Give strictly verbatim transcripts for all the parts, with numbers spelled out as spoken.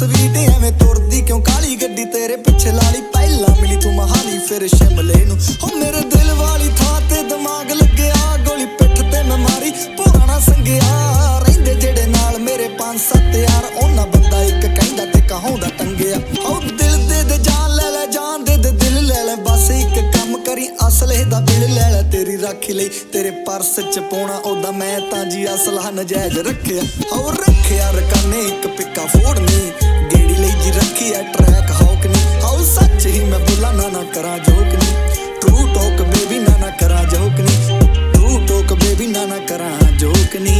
Sweet ਐਵੇਂ ਤੁਰਦੀ ਕਿਉਂ ਕਾਲੀ ਗੱਡੀ ਤੇਰੇ ਪਿੱਛੇ ਲਾਲੀ ਪਹਿਲਾਂ ਮਿਲੀ ਤੂੰ ਮਹਾਲੀ ਫਿਰ ਸ਼ਿਮਲੇ ਨੂੰ ਹੋ ਮੇਰੇ ਦਿਲ ਵਾਲੀ ਥਾਂ ਤੇ ਦਿਮਾਗ ਲੱਗਿਆ ਗੋਲੀ ਪਿੱਠ ਤੇ ਮੈਂ ਮਾਰੀ ਭੋਰਾ ਨਾ ਸੰਗਿਆ ਰਹਿੰਦੇ ਜਿਹੜੇ ਨਾਲ ਮੇਰੇ ਪੰਜ ਸੱਤ ਯਾਰ ਉਹਨਾਂ ਬੰਦਾ ਇੱਕ ਕਹਿੰਦਾ ਤੇ ਕਹਾਉਂਦਾ ਟੰਗਿਆ ਹੋ ਦਿਲ ਦੇ ਦੇ ਜਾਨ ਲੈ ਲੈ ਜਾਨ ਦੇ ਦੇ ਦਿਲ ਲੈ ਲੈ ਬਸ ਇੱਕ ਕੰਮ ਕਰੀ ਅਸਲੇ ਦਾ ਬਿੱਲ ਲੈ ਲੈ ਤੇਰੀ ਰਾਖੀ ਲਈ ਤੇਰੇ ਪਰਸ ਚ ਪਾਉਣਾ ਉਹਦਾ ਮੈਂ ਤਾਂ ਜੀ ਅਸਲਾ ਨਜਾਇਜ਼ ਰੱਖਿਆ ਹੋ ਰੱਖਿਆ ਰਕਾਨੇ ਇੱਕ ਪਿੱਕਾ ਫੋੜਨੀ ਗੇੜੀ ਲਈ ਜੀ ਰੱਖੀ ਐ ਟਰੈਕ ਹੌਕ ਨੀ ਹੋ ਸੱਚ ਹੀ ਮੈਂ ਬੋਲਾਂ ਨਾ ਨਾ ਕਰਾਂ ਜੋਕ ਨੀ ਟਰੂ ਟੋਕ ਬੇਬੀ ਨਾ ਨਾ ਕਰਾਂ ਜੋਕ ਨੀ ਟਰੂ ਟੋਕ ਬੇਬੀ ਨਾ ਨਾ ਕਰਾਂ ਜੋਕ ਨੀ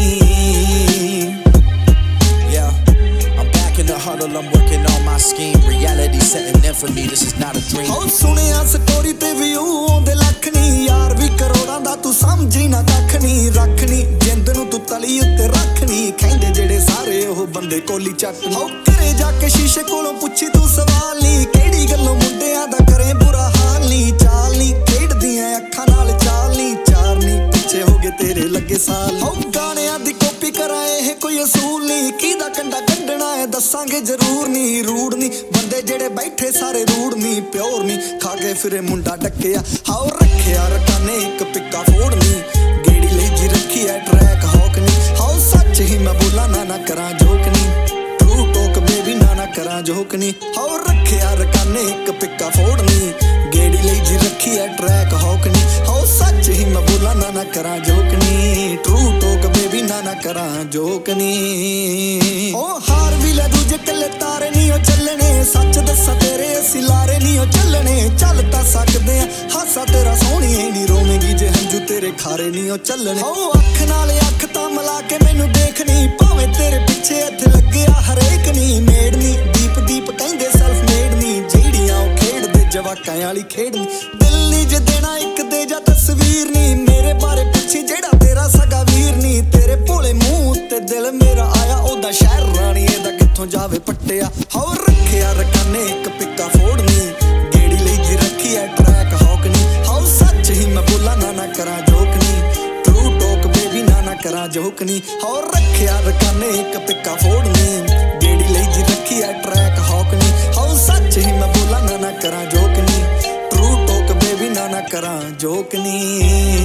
In the huddle, I'm working on my scheme. Reality setting in for me, this is not a dream. Oh, ਸੁਣਿਆ ਸਟੋਰੀ ਤੇ ਵਿਊ ਆਉਂਦੇ ਲੱਖ ਨੀ ਯਾਰ ਵੀ ਕਰੋੜਾਂ ਦਾ ਤੂੰ ਸਮਝੀ ਨਾ ਕੱਖ ਨੀ ਰੱਖਣੀ ਜਿੰਦ ਨੂੰ ਤੂੰ ਤਲੀ ਉੱਤੇ ਰੱਖਣੀ ਕਹਿੰਦੇ ਜਿਹੜੇ ਸਾਰੇ ਉਹ ਬੰਦੇ ਕੋਲੀ ਚੱਕ ਹੋ ਘਰੇ ਜਾ ਕੇ ਸ਼ੀਸ਼ੇ ਕੋਲੋਂ ਪੁੱਛੀ ਤੂੰ ਸਵਾਲ ਨੀ ਕਿਹੜੀ ਗੱਲੋਂ ਮੁੰਡਿਆਂ ਦਾ ਕਰੇ ਬੁਰਾ ਹਾਲ ਨੀ ਚਾਲ ਨੀ ਖੇਡਦੀਆਂ ਅੱਖਾਂ ਨਾਲ ਚਾਲ ਨੀ ਚਾਰ ਨੀ ਪਿੱਛੇ ਹੋ ਗਏ ਤੇਰੇ ਲੱਗੇ ਸਾਲ ਹੋ ਗਾਣਿਆਂ ਦੀ ਕਾਪੀ ਕਰਾਂ ਇਹ ਕੋਈ ਅਸੂਲ ਨੀ ਕਿਹਦਾ ਕੰਡਾ ਕੱਢਣਾ ਹੈ ਦੱਸਾਂਗੇ ਜ਼ਰੂਰ ਨੀ ਰੂੜ ਨੀ ਬੰਦੇ ਜਿਹੜੇ ਬੈਠੇ ਸਾਰੇ ਰੂੜ ਨੀ ਪਿਓਰ ਨੀ ਖਾ ਕੇ ਫਿਰੇ ਮੁੰਡਾ ਡੱਕਿਆ ਹਾਓ ਰੱਖਿਆ ਰਕਾਨੇ ਇੱਕ ਪਿੱਕਾ ਫੋੜਨੀ ਗੇੜੀ ਲਈ ਜੀ ਰੱਖੀ ਐ ਟਰੈਕ ਹੌਕ ਨੀ ਹਾਓ ਸੱਚ ਹੀ ਮੈਂ ਬੋਲਾਂ ਨਾ ਨਾ ਕਰਾਂ ਜੋਕ ਨੀ ਟਰੂ ਟੋਕ ਬੇਬੀ ਨਾ ਨਾ ਕਰਾਂ ਜੋਕ ਨੀ ਹਾਓ ਰੱਖਿਆ ਰਕਾਨੇ ਇੱਕ ਪਿੱਕਾ ਫੋੜਨੀ ਗੇੜੀ ਲਈ ਜੀ ਰੱਖੀ ਐ ਟਰੈਕ ਹੌਕ ਨੀ ਹਾਓ ਸੱਚ ਹੀ ਮੈਂ ਬੋਲਾਂ ਨਾ ਨਾ ਕਰਾਂ ਜੋਕ ਨੀ ਟਰੂ ਟੋਕ ਬੇਬੀ ਨਾ ਨਾ ਕਰਾਂ ਜੋਕ ਨੀ ਓ ਹਾਰ ਵੀ ਲੈ ਦੂਜੇ ਕੱਲੇ ਤਾਰੇ ਨੀ ਉਹ ਚੱਲਣੇ ਸੱਚ ਦੱਸਾਂ ਤੇਰੇ ਅਸੀਂ ਲਾਰੇ ਨੀ ਉਹ ਚੱਲਣੇ ਚੱਲ ਤਾਂ ਸਕਦੇ ਆ ਹਾਸਾ ਤੇਰਾ ਸੋਹਣੀ ਨੀ ਰੋਵੇਂਗੀ ਜੇ ਹੰਝੂ ਤੇਰੇ ਖਾਰੇ ਨੀ ਉਹ ਚੱਲਣੇ ਓ ਅੱਖ ਨਾਲ ਅੱਖ ਤਾਂ ਮਿਲਾ ਕੇ ਮੈਨੂੰ ਦੇਖਣੀ ਭਾਵੇਂ ਤੇਰੇ ਪਿੱਛੇ ਇੱਥੇ ਲੱਗਿਆ ਹਰੇਕ ਨੀ ਮੇੜ ਨੀ ਦੀਪ ਦੀਪ ਕਹਿੰਦੇ ਸੈਲਫ ਮੇਡ ਨੀ ਜਿਹੜੀਆਂ ਉਹ ਖੇਡਦੇ ਜਵਾਕਾਂ ਵਾਲੀ ਖੇਡ ਨੀ ਦਿਲ ਨੀ ਜੇ ਦੇਣਾ ਇੱਕ ਦੇ ਜਾ ਤਸਵੀਰ ਨੀ ਮੇਰੇ ਬਾਰੇ ਪੁੱਛੀ ਜਿਹੜਾ ਤੇਰਾ ਸਗਾ ਵੀਰ ਨੀ ਤੇਰੇ ਭੋਲੇ ਮੂੰਹ ਉੱਤੇ ਦਿਲ ਮੇਰਾ ਆਇਆ ਉਹਦਾ ਸ਼ਹਿਰ ਰਾਣੀ ਇਹਦਾ ਕਿੱਥੋਂ ਜਾਵੇ ਪੱਟਿਆ ਹੋ ਰੱਖਿਆ ਰਕਾਨੇ ਇੱਕ ਪਿੱਕਾ ਫੋੜਨੀ ਗੇੜੀ ਲਈ ਜੀ ਰੱਖੀ ਐ ਟਰੈਕ ਹੌਕ ਨੀ ਹੋ ਸੱਚ ਹੀ ਮੈਂ ਬੋਲਾਂ ਨਾ ਨਾ ਕਰਾਂ ਜੋਕ ਨੀ ਟਰੂ ਟੋਕ ਬੇਬੀ ਨਾ ਨਾ ਕਰਾਂ ਜੋਕ ਨੀ ਹੋ ਰੱਖਿਆ ਰਕਾਨੇ ਇੱਕ ਪਿੱਕਾ ਫੋੜਨੀ ਗੇੜੀ ਲਈ ਜੀ ਰੱਖੀ ਐ ਟਰੈਕ ਹੌਕ ਨੀ ਹੋ ਸੱਚ ਹੀ ਮੈਂ ਬੋਲਾਂ ਨਾ ਨਾ ਕਰਾਂ ਜੋਕ ਨੀ ਟਰੂ ਟੋਕ ਬੇਬੀ ਨਾ ਨਾ ਕਰਾਂ ਜੋਕ ਨੀ